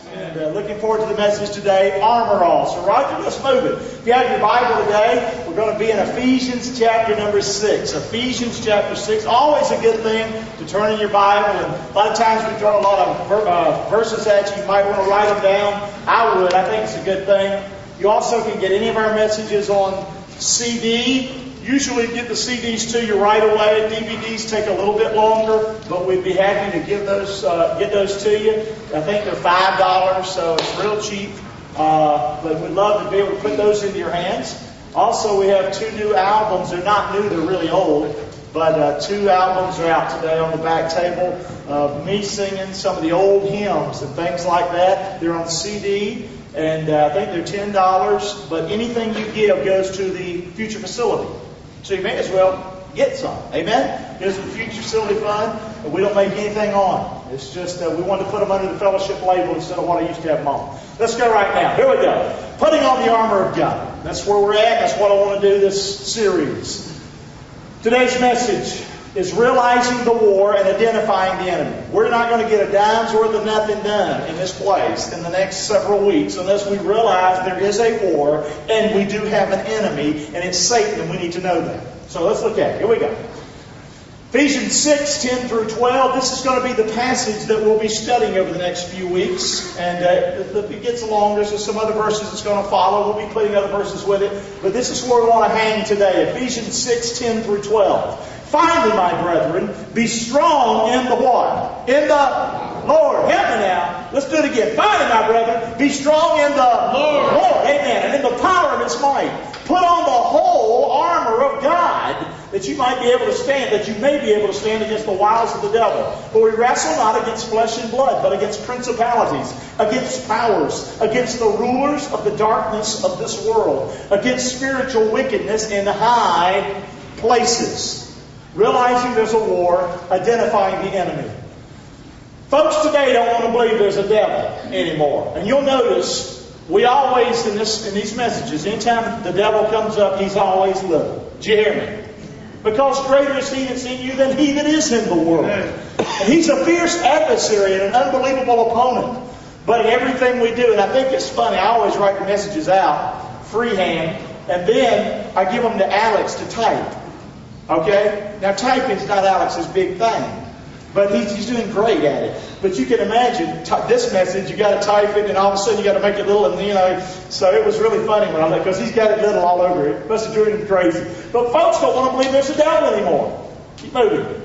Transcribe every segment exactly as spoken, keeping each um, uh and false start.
And uh, looking forward to the message today, Armor All. So Roger, let's move it. If you have your Bible today, we're going to be in Ephesians chapter number six. Ephesians chapter six. Always a good thing to turn in your Bible. And a lot of times we throw a lot of ver- uh, verses at you. You might want to write them down. I would. I think it's a good thing. You also can get any of our messages on C D. Usually get the C Ds to you right away. D V Ds take a little bit longer, but we'd be happy to give those, uh, get those to you. I think they're five dollars, so it's real cheap. Uh, but we'd love to be able to put those into your hands. Also, we have two new albums. They're not new, they're really old. But uh, two albums are out today on the back table of me singing some of the old hymns and things like that. They're on C D, and uh, I think they're ten dollars. But anything you give goes to the Future Facility. So you may as well get some. Amen? Here's the Future Facility Fund. And we don't make anything on it. It's just uh, we want to put them under the fellowship label instead of what I used to have them on. Let's go right now. Here we go. Putting on the armor of God. That's where we're at. That's what I want to do this series. Today's message is realizing the war and identifying the enemy. We're not going to get a dime's worth of nothing done in this place in the next several weeks unless we realize there is a war and we do have an enemy, and it's Satan, and we need to know that. So let's look at it. Here we go. Ephesians six, ten through twelve. This is going to be the passage that we'll be studying over the next few weeks. And uh, if it gets longer, there's some other verses that's going to follow. We'll be putting other verses with it. But this is where we want to hang today. Ephesians six, ten through twelve. Finally, my brethren, be strong in the what? In the Lord. Help me now. Let's do it again. Finally, my brethren, be strong in the Lord. Lord. Amen. And in the power of His might. Put on the whole armor of God, that you might be able to stand, that you may be able to stand against the wiles of the devil. For we wrestle not against flesh and blood, but against principalities, against powers, against the rulers of the darkness of this world, against spiritual wickedness in high places. Realizing there's a war, identifying the enemy. Folks today don't want to believe there's a devil anymore. And you'll notice we always, in this in these messages, anytime the devil comes up, he's always little. Did you hear me? Because greater is he that's in you than he that is in the world. And he's a fierce adversary and an unbelievable opponent. But in everything we do, and I think it's funny, I always write the messages out freehand, and then I give them to Alex to type. Okay? Now typing's not Alex's big thing. But he's, he's doing great at it. But you can imagine t- this message, you got to type it, and all of a sudden you got to make it little, and you know. So it was really funny when I looked, because he's got it little all over it. Must have driven him crazy. But folks don't want to believe there's a devil anymore. Keep moving.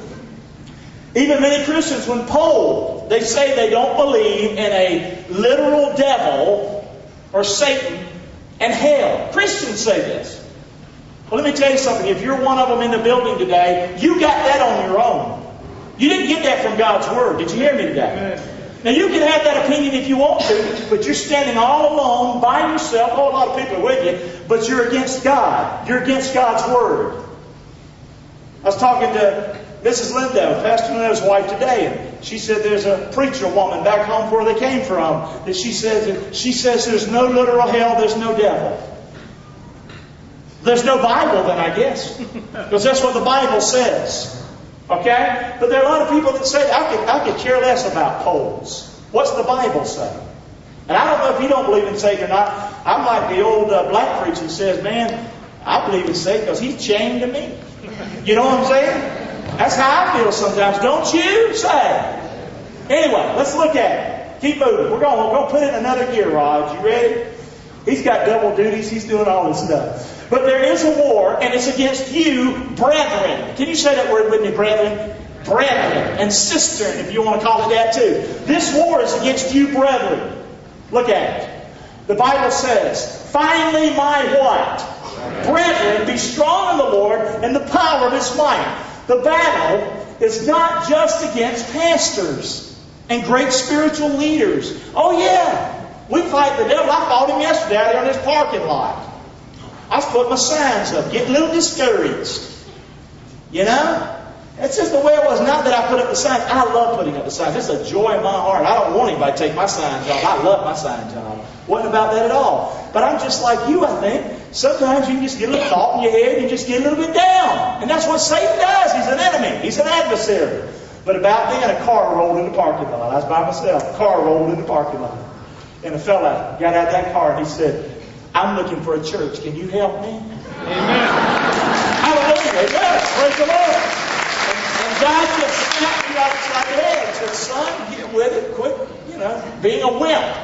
Even many Christians, when polled, they say they don't believe in a literal devil or Satan and hell. Christians say this. Well, let me tell you something. If you're one of them in the building today, you got that on your own. You didn't get that from God's Word. Did you hear me today? Now, you can have that opinion if you want to, but you're standing all alone by yourself. Oh, a lot of people are with you, but you're against God. You're against God's Word. I was talking to Missus Lindo, Pastor Lindo's wife, today, and she said there's a preacher woman back home where they came from that she says, she says there's no literal hell, there's no devil. There's no Bible then, I guess, because that's what the Bible says. Okay? But there are a lot of people that say, I could, I could care less about polls. What's the Bible say? And I don't know if you don't believe in Satan or not. I'm like the old uh, black preacher who says, man, I believe in Satan because he's chained to me. You know what I'm saying? That's how I feel sometimes. Don't you? Say. Anyway, let's look at it. Keep moving. We're going, we're going to put it in another gear, Rod. You ready? He's got double duties. He's doing all this stuff. But there is a war, and it's against you, brethren. Can you say that word with me, brethren? Brethren. And cistern, if you want to call it that too. This war is against you, brethren. Look at it. The Bible says, finally, my what? Brethren, be strong in the Lord and the power of His might. The battle is not just against pastors and great spiritual leaders. Oh yeah, we fight the devil. I fought him yesterday out there in this parking lot. I was putting my signs up, getting a little discouraged. You know? That's just the way it was. Not that I put up the signs. I love putting up the signs. It's a joy in my heart. I don't want anybody to take my signs off. I love my signs off. Wasn't about that at all. But I'm just like you, I think. Sometimes you can just get a little thought in your head and you just get a little bit down. And that's what Satan does. He's an enemy. He's an adversary. But about then, a car rolled in the parking lot. I was by myself. A car rolled in the parking lot. And a fella got out of that car and he said, I'm looking for a church. Can you help me? Amen. Hallelujah. Yes. Praise the Lord. And, and God just snapped me upside the head and said, son, get with it. Quit, you know, being a wimp.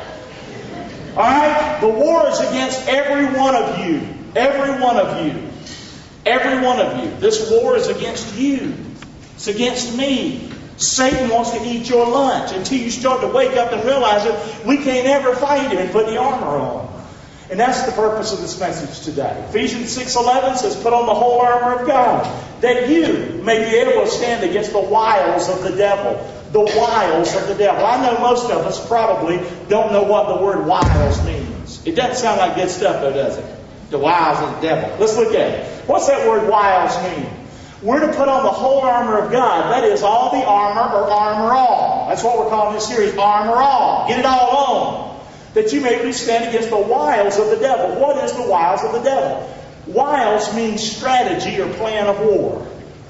All right? The war is against every one of you. Every one of you. Every one of you. This war is against you. It's against me. Satan wants to eat your lunch until you start to wake up and realize that we can't ever fight him and put the armor on. And that's the purpose of this message today. Ephesians six eleven says, put on the whole armor of God, that you may be able to stand against the wiles of the devil. The wiles of the devil. I know most of us probably don't know what the word wiles means. It doesn't sound like good stuff though, does it? The wiles of the devil. Let's look at it. What's that word wiles mean? We're to put on the whole armor of God. That is all the armor or armor all. That's what we're calling this series, Armor All. Get it all on. That you may be stand against the wiles of the devil. What is the wiles of the devil? Wiles means strategy or plan of war.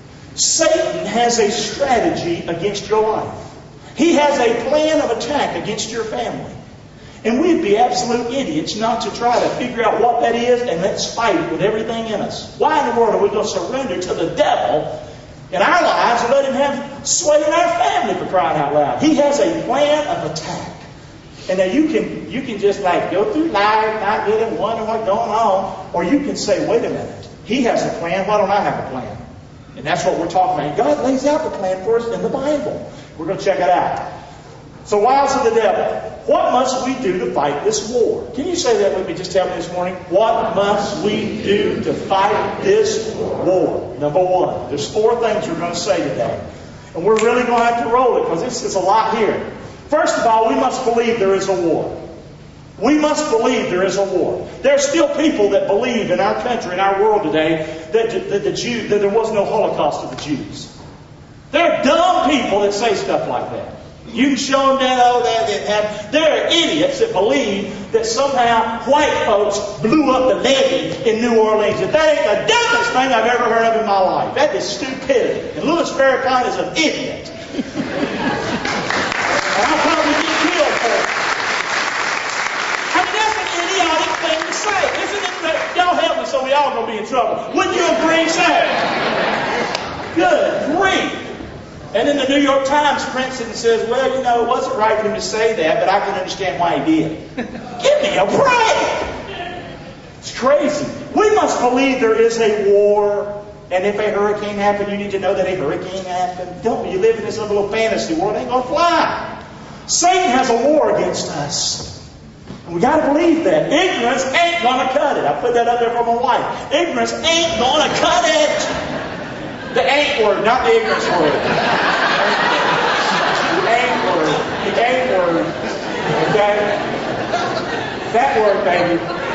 Satan has a strategy against your life. He has a plan of attack against your family. And we'd be absolute idiots not to try to figure out what that is and let's fight it with everything in us. Why in the world are we going to surrender to the devil in our lives and let him have sway in our family, for crying out loud? He has a plan of attack. And now you can you can just like go through life, not really wondering what's going on. Or you can say, wait a minute, he has a plan, why don't I have a plan? And that's what we're talking about. God lays out the plan for us in the Bible. We're going to check it out. So, wiles of the devil. What must we do to fight this war? Can you say that with me? Just tell me this morning. What must we do to fight this war? Number one. There's four things we're going to say today. And we're really going to have to roll it because this is a lot here. First of all, we must believe there is a war. We must believe there is a war. There are still people that believe in our country, in our world today, that, that, the Jew, that there was no Holocaust of the Jews. There are dumb people that say stuff like that. You can show them that, oh, that, that, that. There are idiots that believe that somehow white folks blew up the levee in New Orleans. That that ain't the dumbest thing I've ever heard of in my life. That is stupidity. And Louis Farrakhan is an idiot. And I'll probably get killed for it. I mean, that's an idiotic thing to say. Isn't it? That, y'all help me so we all going to be in trouble. Wouldn't you agree, sir? Good grief. And in the New York Times prints it and says, well, you know, it wasn't right for him to say that, but I can understand why he did. Give me a break! It's crazy. We must believe there is a war. And if a hurricane happened, you need to know that a hurricane happened. Don't you live in this little fantasy world, it ain't going to fly. Satan has a war against us. And we got to believe that. Ignorance ain't going to cut it. I put that up there for my wife. Ignorance ain't going to cut it. The ain't word, not the ignorance word. The ain't word. The ain't word. Okay? That word, baby.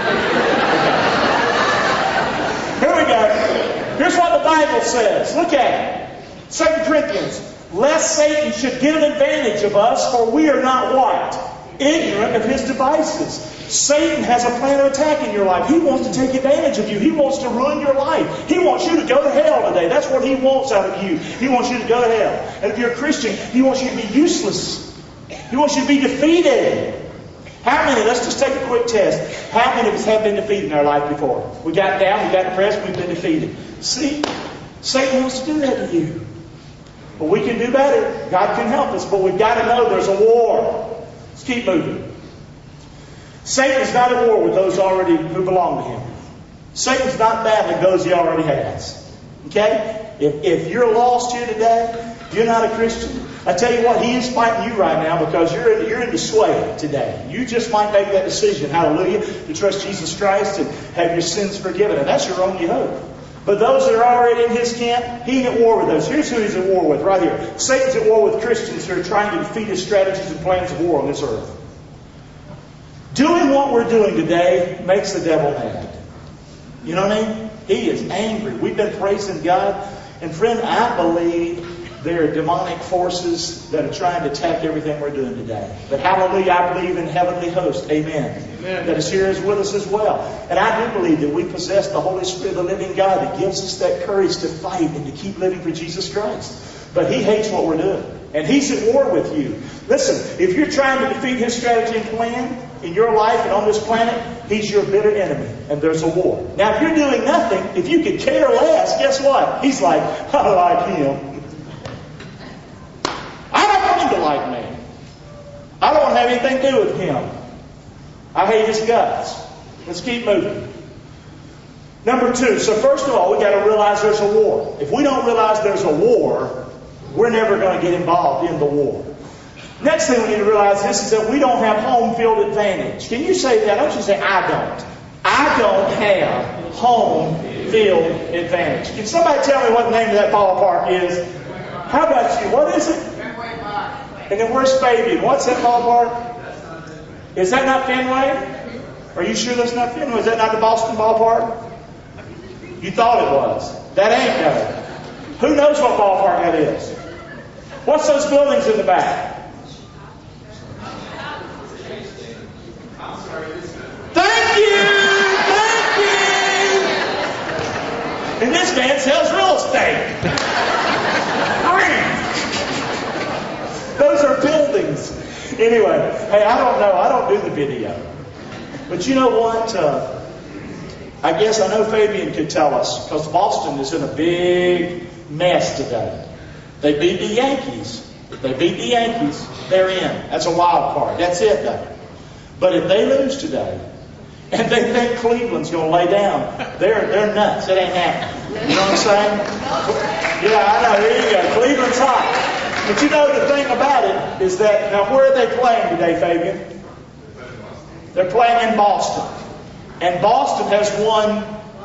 Okay. Here we go. Here's what the Bible says. Look at it. Second Corinthians. Lest Satan should get an advantage of us, for we are not what? Ignorant of his devices. Satan has a plan of attack in your life. He wants to take advantage of you. He wants to ruin your life. He wants you to go to hell today. That's what he wants out of you. He wants you to go to hell. And if you're a Christian, he wants you to be useless. He wants you to be defeated. How many, let's just take a quick test. How many of us have been defeated in our life before? We got down, we got depressed, we've been defeated. See, Satan wants to do that to you. But we can do better. God can help us, but we've got to know there's a war. Let's keep moving. Satan's not at war with those already who belong to him. Satan's not battling those he already has. Okay? If, if you're lost here today, you're not a Christian, I tell you what, he is fighting you right now because you're in, you're in the sway today. You just might make that decision, hallelujah, to trust Jesus Christ and have your sins forgiven. And that's your only hope. But those that are already in his camp, he ain't at war with those. Here's who he's at war with right here. Satan's at war with Christians who are trying to defeat his strategies and plans of war on this earth. Doing what we're doing today makes the devil mad. You know what I mean? He is angry. We've been praising God. And friend, I believe there are demonic forces that are trying to attack everything we're doing today. But hallelujah, I believe in heavenly host. Amen. Amen. That is here is with us as well. And I do believe that we possess the Holy Spirit, the living God, that gives us that courage to fight and to keep living for Jesus Christ. But he hates what we're doing. And He's at war with you. Listen, if you're trying to defeat His strategy and plan in your life and on this planet, He's your bitter enemy. And there's a war. Now, if you're doing nothing, if you could care less, guess what? He's like, I like him. I don't want him to like me. I don't want to have anything to do with him. I hate his guts. Let's keep moving. Number two, so first of all, we've got to realize there's a war. If we don't realize there's a war, we're never going to get involved in the war. Next thing we need to realize this is that we don't have home field advantage. Can you say that? Don't you say, I don't. I don't have home field advantage. Can somebody tell me what the name of that ballpark is? How about you? What is it? Fenway Park. And then where's Fabian? What's that ballpark? Is that not Fenway? Are you sure that's not Fenway? Is that not the Boston ballpark? You thought it was. That ain't no. Who knows what ballpark that is? What's those buildings in the back? Thank you! Thank you! And this man sells real estate. Those are buildings. Anyway, hey, I don't know. I don't do the video. But you know what? Uh, I guess I know Fabian could tell us, because Boston is in a big mess today. They beat the Yankees. If they beat the Yankees, they're in. That's a wild card. That's it, though. But if they lose today, and they think Cleveland's going to lay down, they're they're nuts. It ain't happening. You know what I'm saying? Yeah, I know. There you go. Cleveland's hot. But you know the thing about it is that, now where are they playing today, Fabian? They're playing in Boston. And Boston has won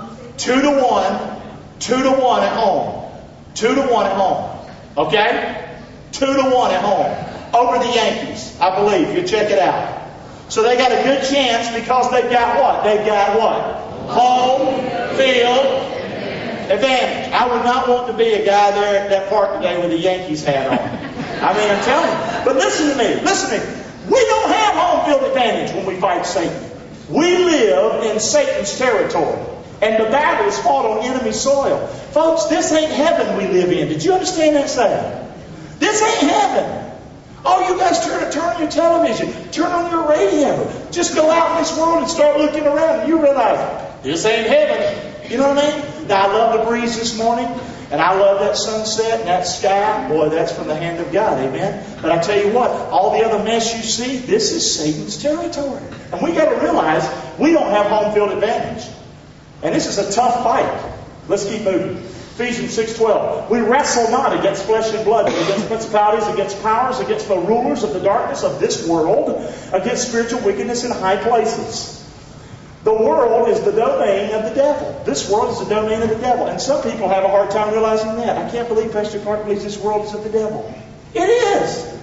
two to one, two to one at home. Two to one at home. Okay? Two to one at home. Over the Yankees, I believe. You check it out. So they got a good chance because they've got what? They've got what? Home field advantage. I would not want to be a guy there at that park today with a Yankees hat on. I mean, I'm telling you. But listen to me. Listen to me. We don't have home field advantage when we fight Satan. We live in Satan's territory. And the battle is fought on enemy soil. Folks, this ain't heaven we live in. Did you understand that saying? This ain't heaven. Oh, you guys turn, turn on your television. Turn on your radio. Just go out in this world and start looking around. And you realize, this ain't heaven. You know what I mean? Now, I love the breeze this morning. And I love that sunset and that sky. Boy, that's from the hand of God. Amen? But I tell you what, all the other mess you see, this is Satan's territory. And we got to realize we don't have home field advantage. And this is a tough fight. Let's keep moving. Ephesians six twelve. We wrestle not against flesh and blood, but against principalities, against powers, against the rulers of the darkness of this world, against spiritual wickedness in high places. The world is the domain of the devil. This world is the domain of the devil. And some people have a hard time realizing that. I can't believe Pastor Clark believes this world is of the devil. It is.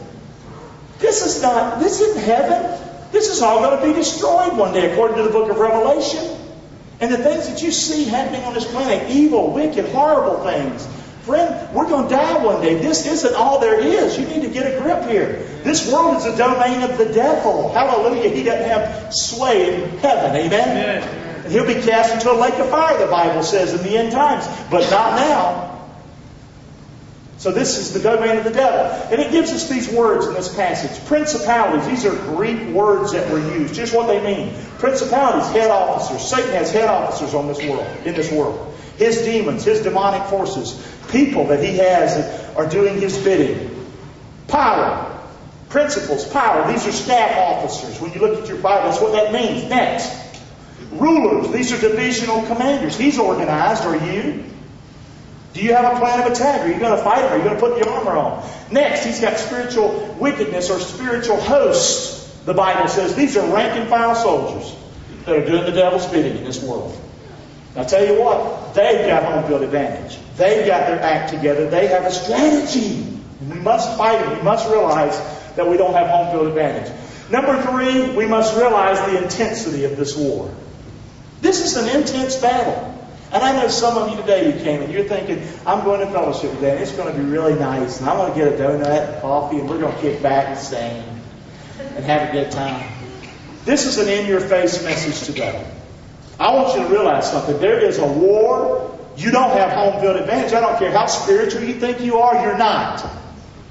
This is not, this isn't heaven. This is all going to be destroyed one day, according to the book of Revelation. And the things that you see happening on this planet, evil, wicked, horrible things. Friend, we're going to die one day. This isn't all there is. You need to get a grip here. This world is the domain of the devil. Hallelujah. He doesn't have sway in heaven. Amen? Amen. And he'll be cast into a lake of fire, the Bible says, in the end times. But not now. So this is the domain of the devil. And it gives us these words in this passage. Principalities. These are Greek words that were used. Just what they mean. Principalities, head officers. Satan has head officers on this world, in this world. His demons, his demonic forces. People that he has that are doing his bidding. Power. Principles, power. These are staff officers. When you look at your Bible, that's what that means. Next. Rulers. These are divisional commanders. He's organized. Are you? Do you have a plan of attack? Are you going to fight him? Are you going to put the armor on? Next, he's got spiritual wickedness or spiritual hosts. The Bible says these are rank and file soldiers that are doing the devil's bidding in this world. I'll tell you what, they've got home field advantage. They've got their act together. They have a strategy. We must fight it. We must realize that we don't have home field advantage. Number three, we must realize the intensity of this war. This is an intense battle. And I know some of you today, you came and you're thinking, I'm going to fellowship today and it's going to be really nice. And I'm going to get a donut and coffee and we're going to kick back and sing and have a good time. This is an in-your-face message today. I want you to realize something. There is a war. You don't have home field advantage. I don't care how spiritual you think you are, you're not.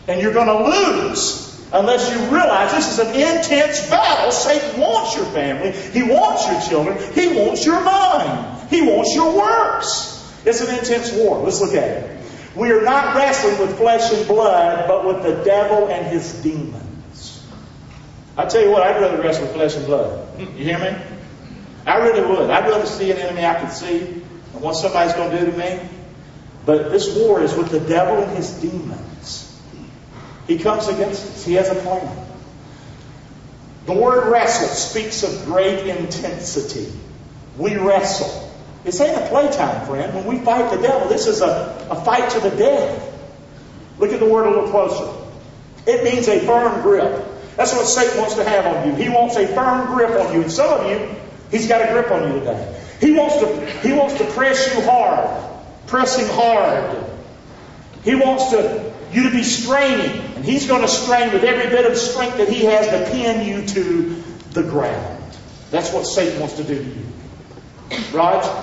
And you're going to lose unless you realize this is an intense battle. Satan wants your family. He wants your children. He wants your mind. He wants your works. It's an intense war. Let's look at it. We are not wrestling with flesh and blood, but with the devil and his demons. I tell you what, I'd rather wrestle with flesh and blood. You hear me? I really would. I'd rather see an enemy I could see and what somebody's going to do to me. But this war is with the devil and his demons. He comes against us. He has a plan. The word wrestle speaks of great intensity. We wrestle. This ain't a playtime, friend. When we fight the devil, this is a, a fight to the death. Look at the word a little closer. It means a firm grip. That's what Satan wants to have on you. He wants a firm grip on you. And some of you, he's got a grip on you today. He wants to, he wants to press you hard. Pressing hard. He wants to, you to be straining. And he's going to strain with every bit of strength that he has to pin you to the ground. That's what Satan wants to do to you. Raj?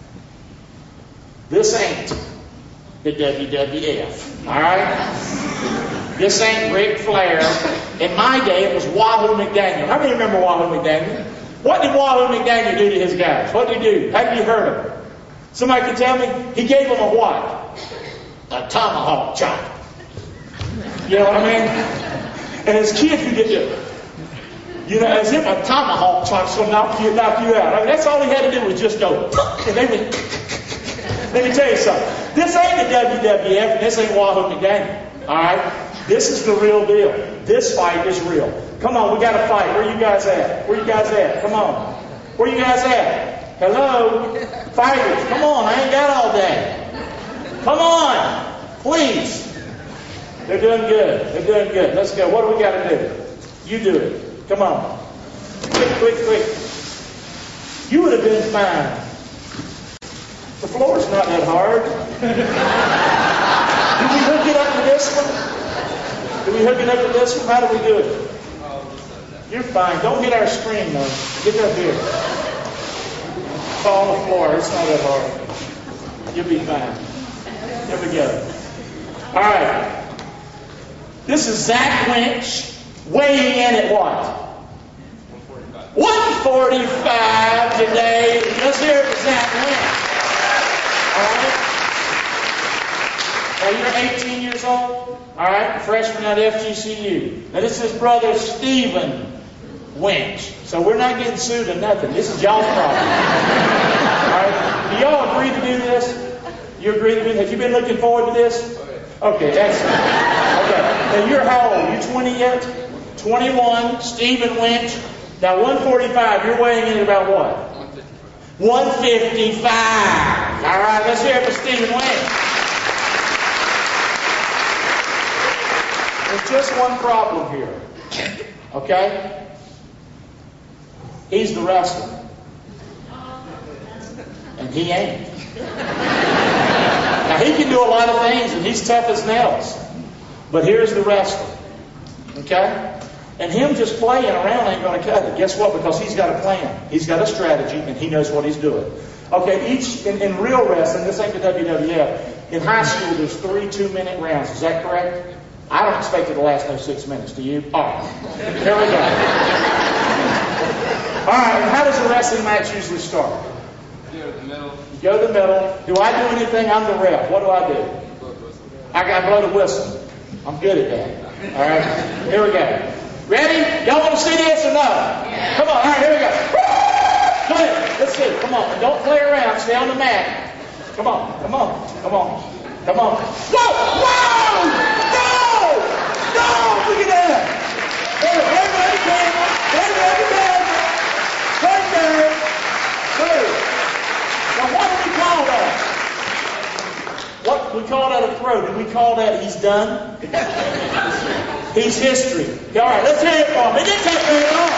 This ain't the W W F. Alright? This ain't Ric Flair. In my day, it was Wahoo McDaniel. How many remember Wahoo McDaniel? What did Wahoo McDaniel do to his guys? What did he do? How did he hurt them? Somebody can tell me? He gave them a what? A tomahawk chop. You know what I mean? And as kids, you get to, you know, as if a tomahawk chop's going to knock you, knock you out. I mean, that's all he had to do was just go, and they went. Let me tell you something. This ain't the W W F, and this ain't Wahoo McDaniel. All right? This is the real deal. This fight is real. Come on, we got to fight. Where you guys at? Where you guys at? Come on. Where you guys at? Hello? Fighters, come on. I ain't got all day. Come on. Please. They're doing good. They're doing good. Let's go. What do we got to do? You do it. Come on. Quick, quick, quick. You would have been fine. The floor's not that hard. Do we hook it up to this one? Do we hook it up to this one? How do we do it? You're fine. Don't hit our screen, though. Get up here. Fall on the floor. It's not that hard. You'll be fine. Here we go. All right. This is Zach Winch weighing in at what? one forty-five today. Let's hear it for Zach Winch. All right. Now you're eighteen years old. All right. Freshman at F G C U. Now this is brother Stephen Winch. So we're not getting sued or nothing. This is y'all's problem. All right. Do y'all agree to do this? You agree to do this? Have you been looking forward to this? Okay, that's okay. Now you're how old? You twenty yet? twenty-one. Stephen Winch. Now one forty-five. You're weighing in at about what? one fifty-five. All right, let's hear it for Stephen Winch. There's just one problem here. Okay? He's the wrestler. And he ain't. Now he can do a lot of things and he's tough as nails. But here's the wrestler. Okay? And him just playing around ain't going to cut it. Guess what? Because he's got a plan. He's got a strategy and he knows what he's doing. Okay, each in, in real wrestling, this ain't the W W F. In high school, there's three two-minute rounds. Is that correct? I don't expect it to last no six minutes. Do you? All right. Here we go. All right. And how does a wrestling match usually start? You go to the middle. You go to the middle. Do I do anything? I'm the ref. What do I do? I got to blow the whistle. I'm good at that. All right. Here we go. Ready? Y'all want to see this or no? Yeah. Come on. All right, here we go. Go ahead. Let's see it. Come on. Don't play around. Stay on the mat. Come on. Come on. Come on. Come on. Whoa! Whoa! No! No! Look at that. Hey, right by the camera. Right by the camera. Right there. Good. Now, what do we call that? What we call that a throw? Did we call that he's done? He's history. All right, let's hear it for him. It didn't take very long.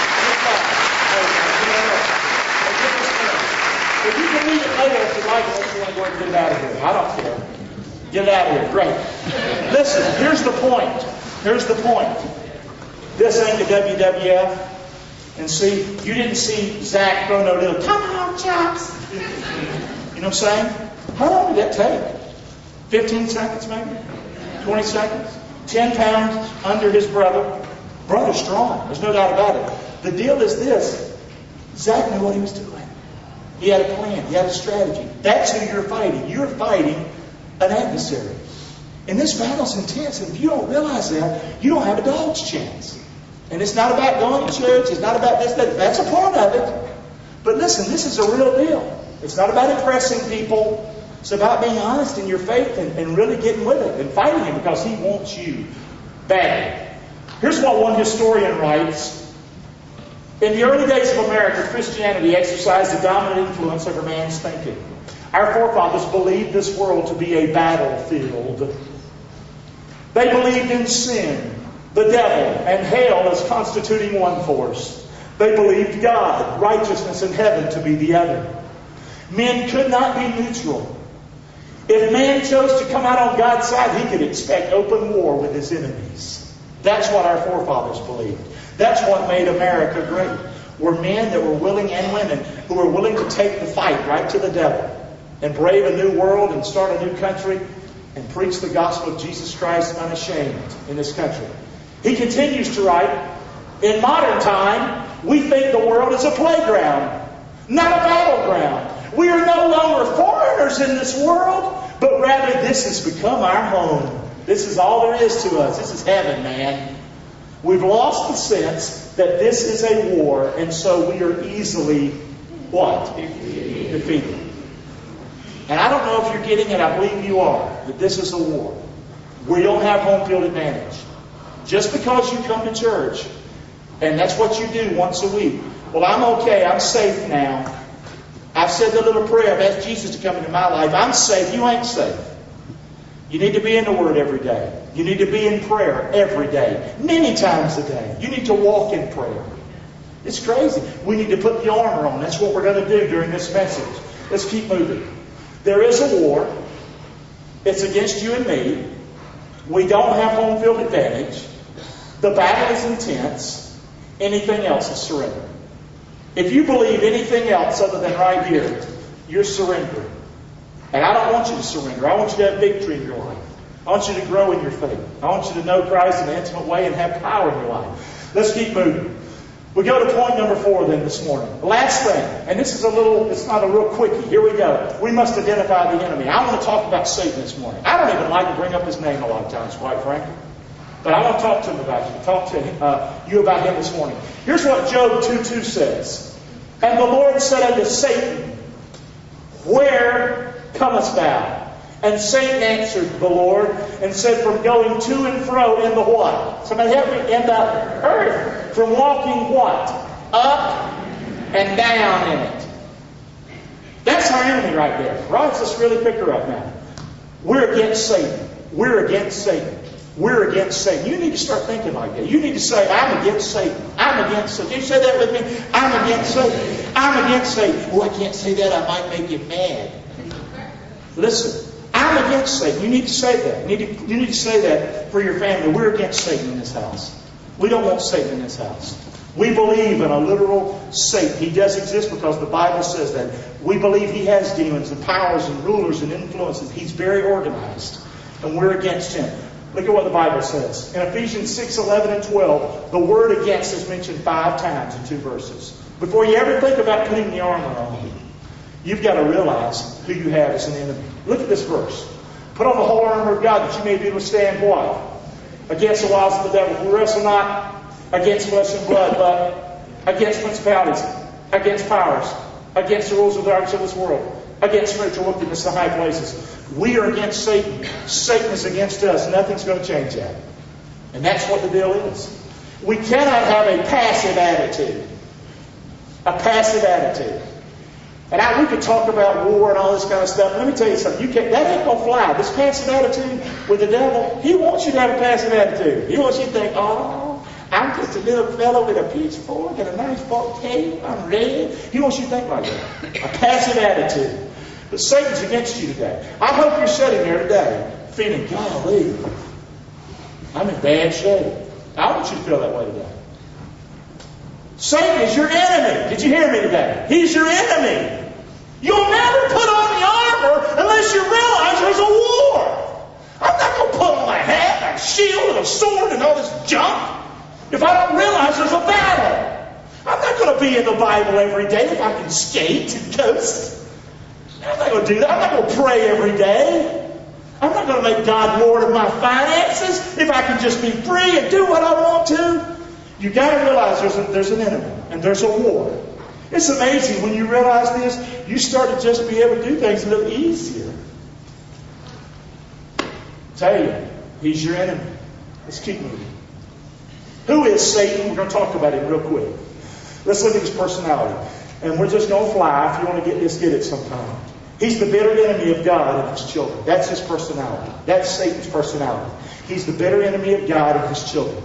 If you can read it later if you like, unless you want to go and get it out of here. I don't care. Get it out of here. Great. Listen, here's the point. Here's the point. This ain't the W W F. And see, you didn't see Zach throw no little tomahawk chops. You know what I'm saying? How long did that take? fifteen seconds maybe? twenty seconds? ten pounds under his brother. Brother's strong. There's no doubt about it. The deal is this. Zach knew what he was doing. He had a plan. He had a strategy. That's who you're fighting. You're fighting an adversary. And this battle's intense. And if you don't realize that, you don't have a dog's chance. And it's not about going to church. It's not about this, that. That's a part of it. But listen, this is a real deal. It's not about impressing people. It's about being honest in your faith and, and really getting with it and fighting him because he wants you badly. Here's what one historian writes. In the early days of America, Christianity exercised a dominant influence over man's thinking. Our forefathers believed this world to be a battlefield. They believed in sin, the devil, and hell as constituting one force. They believed God, righteousness, and heaven to be the other. Men could not be neutral. If man chose to come out on God's side, he could expect open war with his enemies. That's what our forefathers believed. That's what made America great. Were men that were willing, and women, who were willing to take the fight right to the devil and brave a new world and start a new country and preach the gospel of Jesus Christ unashamed in this country. He continues to write, in modern time, we think the world is a playground, not a battleground. We are no longer foreigners in this world, but rather this has become our home. This is all there is to us. This is heaven, man. We've lost the sense that this is a war, and so we are easily, what? Defeated. Defeated. And I don't know if you're getting it. I believe you are. That this is a war. We don't have home field advantage. Just because you come to church, and that's what you do once a week. Well, I'm okay. I'm safe now. I've said the little prayer. I've asked Jesus to come into my life. I'm safe. You ain't safe. You need to be in the Word every day. You need to be in prayer every day. Many times a day. You need to walk in prayer. It's crazy. We need to put the armor on. That's what we're going to do during this message. Let's keep moving. There is a war. It's against you and me. We don't have home field advantage. The battle is intense. Anything else is surrender. If you believe anything else other than right here, you're surrendering. And I don't want you to surrender. I want you to have victory in your life. I want you to grow in your faith. I want you to know Christ in an intimate way and have power in your life. Let's keep moving. We go to point number four then this morning. Last thing, and this is a little, it's not a real quickie. Here we go. We must identify the enemy. I want to talk about Satan this morning. I don't even like to bring up his name a lot of times, quite frankly. But I want to talk to him about you. Talk to him, uh, you about him this morning. Here's what Job two two says. And the Lord said unto Satan, where comest thou? And Satan answered the Lord and said, from going to and fro in the what? Somebody help me. In the earth. From walking what? Up and down in it. That's our enemy right there. Right? Let's really pick her up now. We're against Satan. We're against Satan. We're against Satan. You need to start thinking like that. You need to say, I'm against Satan. I'm against Satan. You say that with me? I'm against Satan. I'm against Satan. Oh, I can't say that. I might make you mad. Listen, I'm against Satan. You need to say that. You need to, you need to say that for your family. We're against Satan in this house. We don't want Satan in this house. We believe in a literal Satan. He does exist because the Bible says that. We believe he has demons and powers and rulers and influences. He's very organized. And we're against him. Look at what the Bible says. In Ephesians six, eleven, and twelve, the word against is mentioned five times in two verses. Before you ever think about putting the armor on, you've got to realize who you have as an enemy. Look at this verse. Put on the whole armor of God that you may be able to stand what? Against the wiles of the devil. We wrestle not against flesh and blood, but against principalities, against powers, against the rules of the darkness of this world, against spiritual wickedness in high places. We are against Satan. Satan is against us. Nothing's going to change that. And that's what the deal is. We cannot have a passive attitude. A passive attitude. And I, we could talk about war and all this kind of stuff. Let me tell you something. You can't, that ain't going to fly. This passive attitude with the devil, he wants you to have a passive attitude. He wants you to think, oh, I'm just a little fellow with a pitchfork and a nice fork tail. I'm red. He wants you to think like that. A passive attitude. But Satan's against you today. I hope you're sitting there today feeling, golly, I'm in bad shape. I want you to feel that way today. Satan is your enemy. Did you hear me today? He's your enemy. You'll never put on the armor unless you realize there's a war. I'm not going to put on a hat, a a shield and a sword and all this junk if I don't realize there's a battle? I'm not going to be in the Bible every day if I can skate and coast. I'm not going to do that. I'm not going to pray every day. I'm not going to make God Lord of my finances if I can just be free and do what I want to. You've got to realize there's, a, there's an enemy and there's a war. It's amazing when you realize this, you start to just be able to do things a little easier. I tell you, he's your enemy. Let's keep moving. Who is Satan? We're going to talk about him real quick. Let's look at his personality. And we're just going to fly. If you want to get this, get it sometime. He's the bitter enemy of God and his children. That's his personality. That's Satan's personality. He's the bitter enemy of God and his children.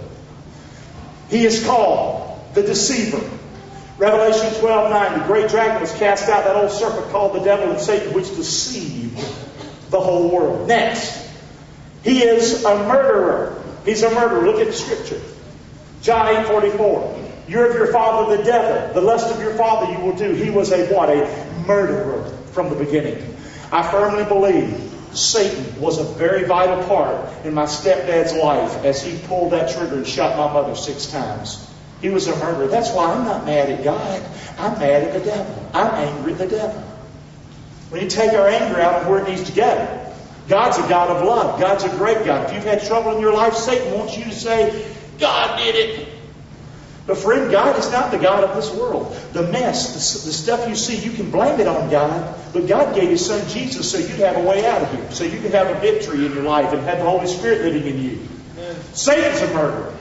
He is called the deceiver. Revelation twelve nine, the great dragon was cast out, that old serpent called the devil and Satan, which deceived the whole world. Next, he is a murderer. He's a murderer. Look at the scripture. John eight forty-four. You're of your father the devil. The lust of your father you will do. He was a what? A murderer from the beginning. I firmly believe Satan was a very vital part in my stepdad's life as he pulled that trigger and shot my mother six times. He was a murderer. That's why I'm not mad at God. I'm mad at the devil. I'm angry at the devil. We need to take our anger out of where it needs to go. God's a God of love. God's a great God. If you've had trouble in your life, Satan wants you to say, God did it. But friend, God is not the God of this world. The mess, the, the stuff you see, you can blame it on God. But God gave His Son Jesus so you'd have a way out of here. So you could have a victory in your life and have the Holy Spirit living in you. Amen. Satan's a murderer.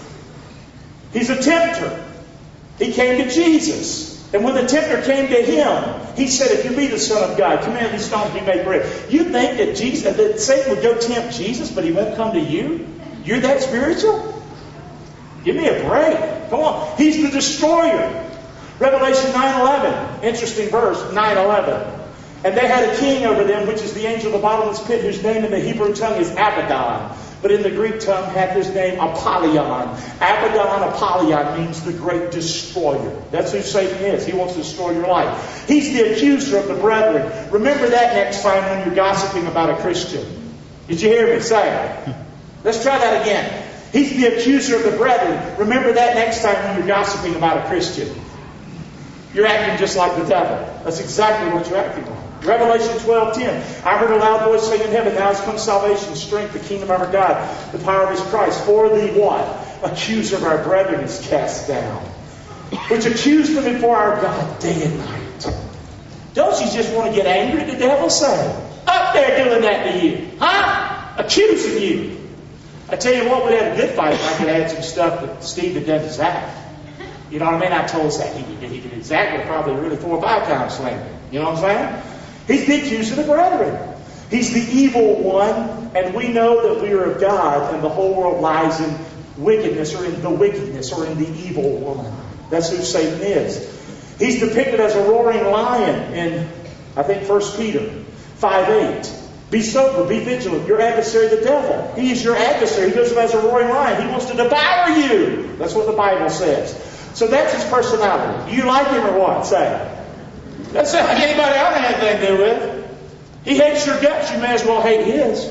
He's a tempter. He came to Jesus. And when the tempter came to Him, He said, if you be the Son of God, command these stones to be made bread. You think that Jesus, that Satan would go tempt Jesus, but he won't come to you? You're that spiritual? Give me a break. Come on. He's the destroyer. Revelation nine eleven. Interesting verse, nine eleven. And they had a king over them, which is the angel of the bottomless pit, whose name in the Hebrew tongue is Abaddon. But in the Greek tongue hath his name Apollyon. Abaddon, Apollyon means the great destroyer. That's who Satan is. He wants to destroy your life. He's the accuser of the brethren. Remember that next time when you're gossiping about a Christian. Did you hear me say it? Let's try that again. He's the accuser of the brethren. Remember that next time when you're gossiping about a Christian. You're acting just like the devil. That's exactly what you're acting like. Revelation twelve ten. I heard a loud voice saying in heaven, now has come salvation, strength, the kingdom of our God, the power of His Christ. For the what? Accuser of our brethren is cast down, which accused them before our God day and night. Don't you just want to get angry at the devil? Say, up there doing that to you. Huh? Accusing you. I tell you what, we had a good fight if I could add some stuff that Steve had done to Zach. You know what I mean? I told Zach he did, he did Zach would probably really four or five times slam him. You know what I'm saying? He's the accuser of the brethren. He's the evil one, and we know that we are of God, and the whole world lies in wickedness, or in the wickedness, or in the evil one. That's who Satan is. He's depicted as a roaring lion in, I think, First Peter five eight. Be sober, be vigilant. Your adversary, the devil. He is your adversary. He goes up as a roaring lion. He wants to devour you. That's what the Bible says. So that's his personality. Do you like him or what? Say. That's not like anybody else has anything to do with. He hates your guts. You may as well hate his.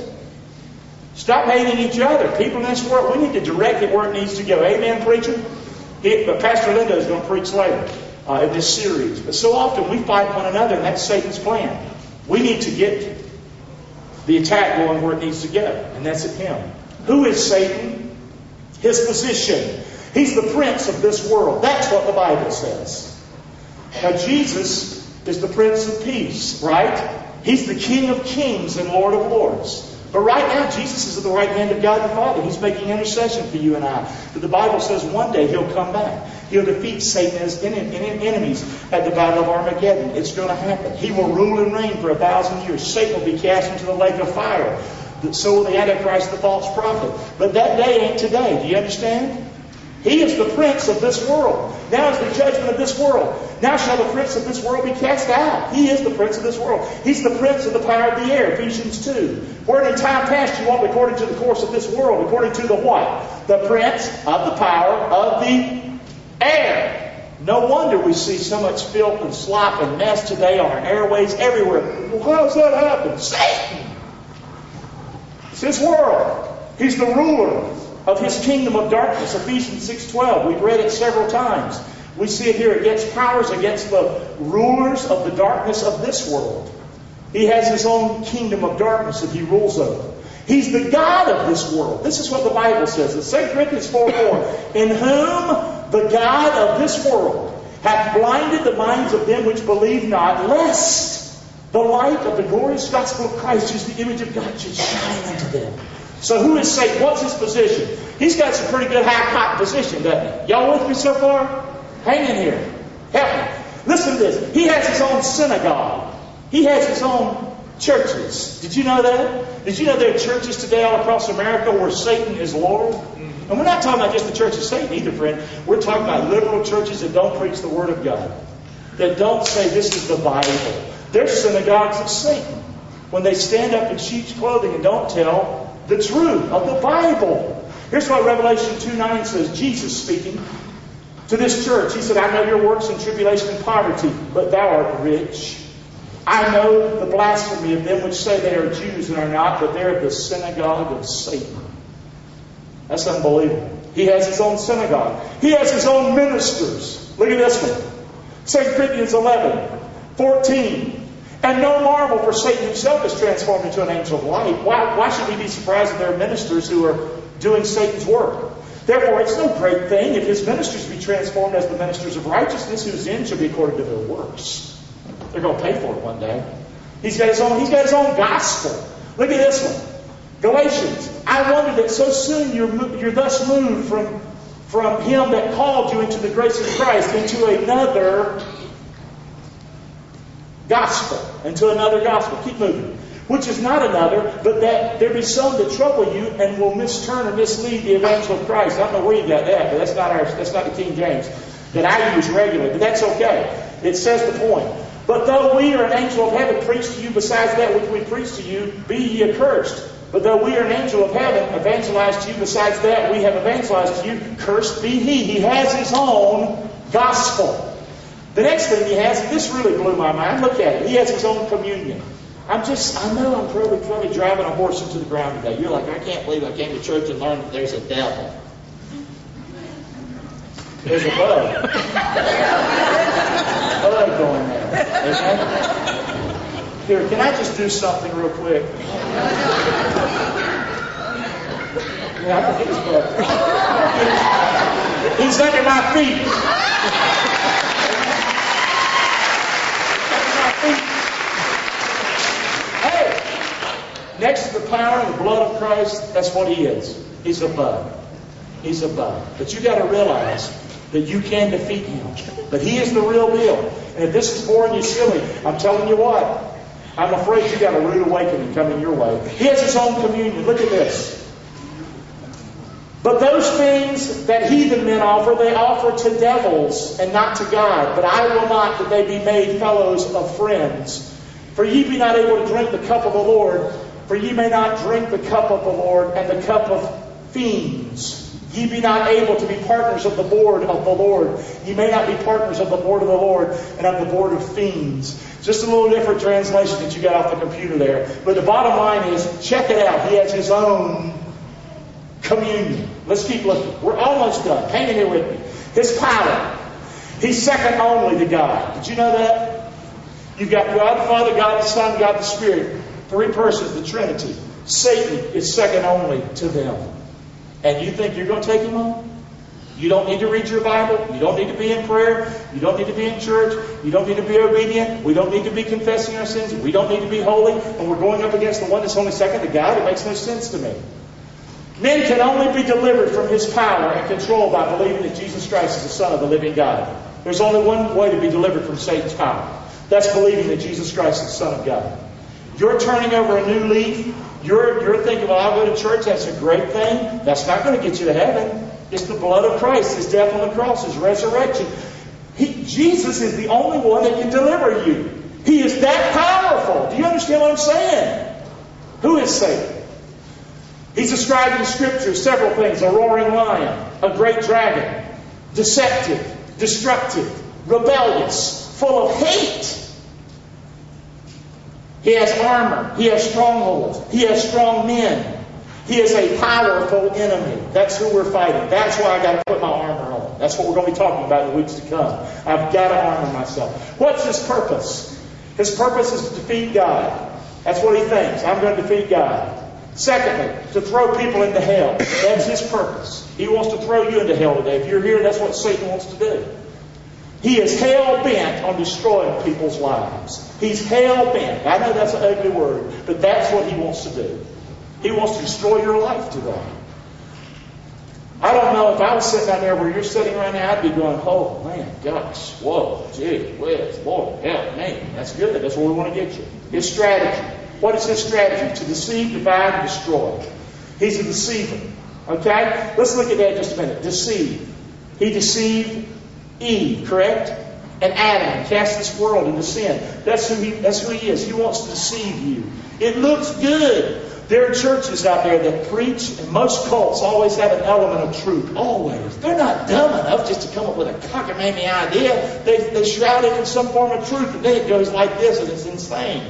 Stop hating each other. People in this world, we need to direct it where it needs to go. Amen, preacher? He, but Pastor Linda is going to preach later uh, in this series. But so often we fight one another, and that's Satan's plan. We need to get the attack going where it needs to go, and that's at him. Who is Satan? His position. He's the prince of this world. That's what the Bible says. Now Jesus is the Prince of Peace, right? He's the King of Kings and Lord of Lords. But right now, Jesus is at the right hand of God the Father. He's making intercession for you and I. But the Bible says one day He'll come back. He'll defeat Satan and his enemies at the Battle of Armageddon. It's going to happen. He will rule and reign for a thousand years. Satan will be cast into the lake of fire. So will the Antichrist, the false prophet. But that day ain't today. Do you understand? He is the prince of this world. Now is the judgment of this world. Now shall the prince of this world be cast out. He is the prince of this world. He's the prince of the power of the air. Ephesians two. Where in time past you walked according to the course of this world. According to the what? The prince of the power of the air. No wonder we see so much filth and slop and mess today on our airways everywhere. Well, how does that happen? Satan. It's his world. He's the ruler of his kingdom of darkness. Ephesians six twelve. We've read it several times. We see it here against powers, against the rulers of the darkness of this world. He has his own kingdom of darkness that he rules over. He's the God of this world. This is what the Bible says. In Second Corinthians four four. In whom the God of this world hath blinded the minds of them which believe not, lest the light of the glorious gospel of Christ, who is the image of God, should shine unto them. So who is Satan? What's his position? He's got some pretty good high cotton position, doesn't he? Y'all with me so far? Hang in here. Help me. Listen to this. He has his own synagogue. He has his own churches. Did you know that? Did you know there are churches today all across America where Satan is Lord? And we're not talking about just the church of Satan either, friend. We're talking about liberal churches that don't preach the Word of God. That don't say this is the Bible. They're synagogues of Satan. When they stand up in sheep's clothing and don't tell the truth of the Bible. Here's what Revelation two nine says. Jesus speaking to this church. He said, I know your works in tribulation and poverty, but thou art rich. I know the blasphemy of them which say they are Jews and are not, but they're the synagogue of Satan. That's unbelievable. He has his own synagogue. He has his own ministers. Look at this one. Second Corinthians eleven fourteen. And no marvel, for Satan himself is transformed into an angel of light. Why, why should we be surprised that there are ministers who are doing Satan's work? Therefore, it's no great thing if his ministers be transformed as the ministers of righteousness, whose end shall be according to their works. They're going to pay for it one day. He's got his own, he's got his own gospel. Look at this one. Galatians. I wonder that so soon you're, you're thus moved from, from him that called you into the grace of Christ into another gospel. Into another gospel. Keep moving. Which is not another, but that there be some that trouble you and will misturn or mislead the evangel of Christ. I don't know where you got that, but that's not our, that's not the King James that I use regularly. But that's okay. It says the point. But though we or an angel of heaven preach to you besides that which we preach to you, be ye accursed. But though we are an angel of heaven evangelize to you besides that we have evangelized to you, cursed be he. He has his own gospel. The next thing he has, and this really blew my mind, look at it. He has his own communion. I'm just, I know I'm probably, probably driving a horse into the ground today. You're like, I can't believe I came to church and learned that there's a devil. There's a bug. Bug going there. Amen? Here, can I just do something real quick? Yeah, I think it's bug. He's under my feet. Next to the power and the blood of Christ, that's what he is. He's a bug. He's a bug. But you got to realize that you can defeat him. But he is the real deal. And if this is boring you silly, I'm telling you what, I'm afraid you got a rude awakening coming your way. He has his own communion. Look at this. But those things that heathen men offer, they offer to devils and not to God. But I will not that they be made fellows of friends. For ye be not able to drink the cup of the Lord. For ye may not drink the cup of the Lord and the cup of fiends. Ye be not able to be partners of the board of the Lord. Ye may not be partners of the board of the Lord and of the board of fiends. Just a little different translation that you got off the computer there. But the bottom line is, check it out. He has his own communion. Let's keep looking. We're almost done. Hang in here with me. His power. He's second only to God. Did you know that? You've got God the Father, God the Son, God the Spirit. Three persons, the Trinity. Satan is second only to them. And you think you're going to take him on? You don't need to read your Bible. You don't need to be in prayer. You don't need to be in church. You don't need to be obedient. We don't need to be confessing our sins. We don't need to be holy. And we're going up against the one that's only second to God. It makes no sense to me. Men can only be delivered from his power and control by believing that Jesus Christ is the Son of the living God. There's only one way to be delivered from Satan's power. That's believing that Jesus Christ is the Son of God. You're turning over a new leaf. You're, you're thinking, well, I'll go to church. That's a great thing. That's not going to get you to heaven. It's the blood of Christ, His death on the cross, His resurrection. He, Jesus is the only one that can deliver you. He is that powerful. Do you understand what I'm saying? Who is Satan? He's described in the Scriptures several things. A roaring lion, a great dragon, deceptive, destructive, rebellious, full of hate. He has armor. He has strongholds. He has strong men. He is a powerful enemy. That's who we're fighting. That's why I got to put my armor on. That's what we're going to be talking about in the weeks to come. I've got to armor myself. What's his purpose? His purpose is to defeat God. That's what he thinks. I'm going to defeat God. Secondly, to throw people into hell. That's his purpose. He wants to throw you into hell today. If you're here, that's what Satan wants to do. He is hell-bent on destroying people's lives. He's hell-bent. I know that's an ugly word, but that's what he wants to do. He wants to destroy your life today. I don't know if I was sitting out there where you're sitting right now, I'd be going, oh man, gosh, whoa, gee whiz, Lord, help me. That's good. That's where we want to get you. His strategy. What is his strategy? To deceive, divide, and destroy. He's a deceiver. Okay? Let's look at that just a minute. Deceive. He deceived Eve, correct? And Adam, and cast this world into sin. That's who he, that's who he is. He wants to deceive you. It looks good. There are churches out there that preach, and most cults always have an element of truth. Always. They're not dumb enough just to come up with a cockamamie idea. They, they shroud it in some form of truth, and then it goes like this, and it's insane.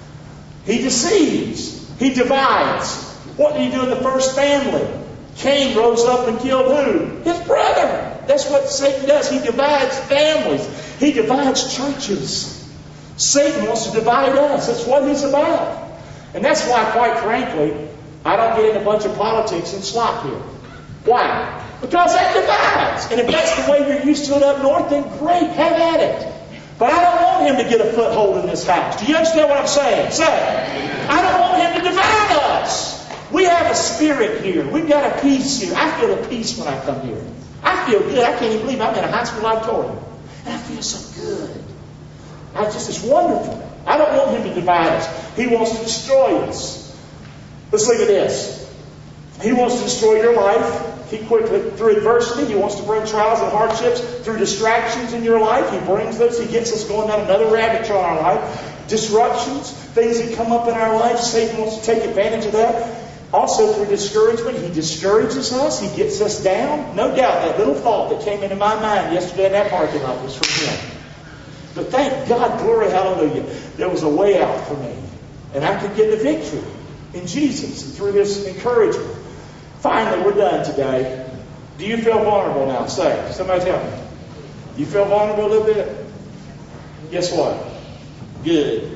He deceives. He divides. What did he do in the first family? Cain rose up and killed who? His brother. That's what Satan does. He divides families. He divides churches. Satan wants to divide us. That's what he's about. And that's why, quite frankly, I don't get in a bunch of politics and slop here. Why? Because that divides. And if that's the way you're used to it up north, then great, have at it. But I don't want him to get a foothold in this house. Do you understand what I'm saying? Say, I don't want him to divide us. We have a spirit here. We've got a peace here. I feel a peace when I come here. I feel good. I can't even believe I'm in a high school auditorium. And I feel so good. I just, it's wonderful. I don't want him to divide us. He wants to destroy us. Let's look at this. He wants to destroy your life. He quickly, through adversity, he wants to bring trials and hardships. Through distractions in your life, he brings those. He gets us going down another rabbit trail in our life. Disruptions, things that come up in our life, Satan wants to take advantage of that. Also through discouragement, he discourages us. He gets us down. No doubt that little thought that came into my mind yesterday in that parking lot was from him. But thank God, glory, hallelujah, there was a way out for me. And I could get the victory in Jesus and through his encouragement. Finally, we're done today. Do you feel vulnerable now? Say, somebody tell me. You feel vulnerable a little bit? Guess what? Good.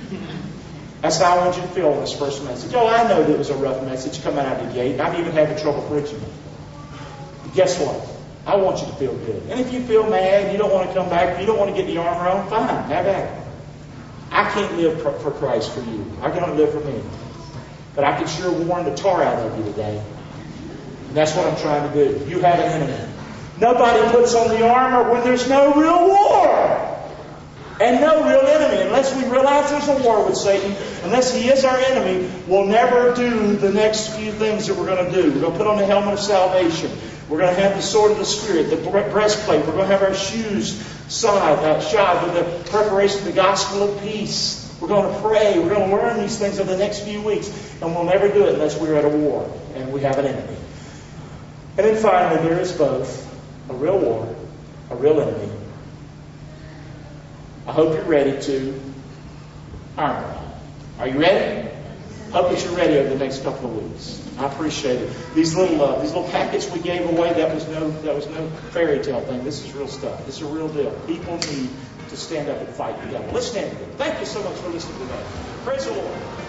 That's how I want you to feel in this first message. Oh, I know that it was a rough message coming out of the gate. I'm even having trouble preaching it. But guess what? I want you to feel good. And if you feel mad, you don't want to come back, you don't want to get the armor on, fine, have at it. I can't live for Christ for you. I can only live for me. But I can sure warn the tar out of you today. And that's what I'm trying to do. You have an enemy. Nobody puts on the armor when there's no real war. And no real enemy. Unless we realize there's a war with Satan, unless he is our enemy, we'll never do the next few things that we're going to do. We're going to put on the helmet of salvation. We're going to have the sword of the Spirit, the breastplate. We're going to have our shoes shod, uh, shod with the preparation of the gospel of peace. We're going to pray. We're going to learn these things over the next few weeks. And we'll never do it unless we're at a war and we have an enemy. And then finally, there is both a real war, a real enemy. I hope you're ready to armor. Are you ready? Hope that you're ready over the next couple of weeks. I appreciate it. These little uh, these little packets we gave away, that was no that was no fairy tale thing. This is real stuff. This is a real deal. People need to stand up and fight together. Let's stand together. Thank you so much for listening today. Praise the Lord.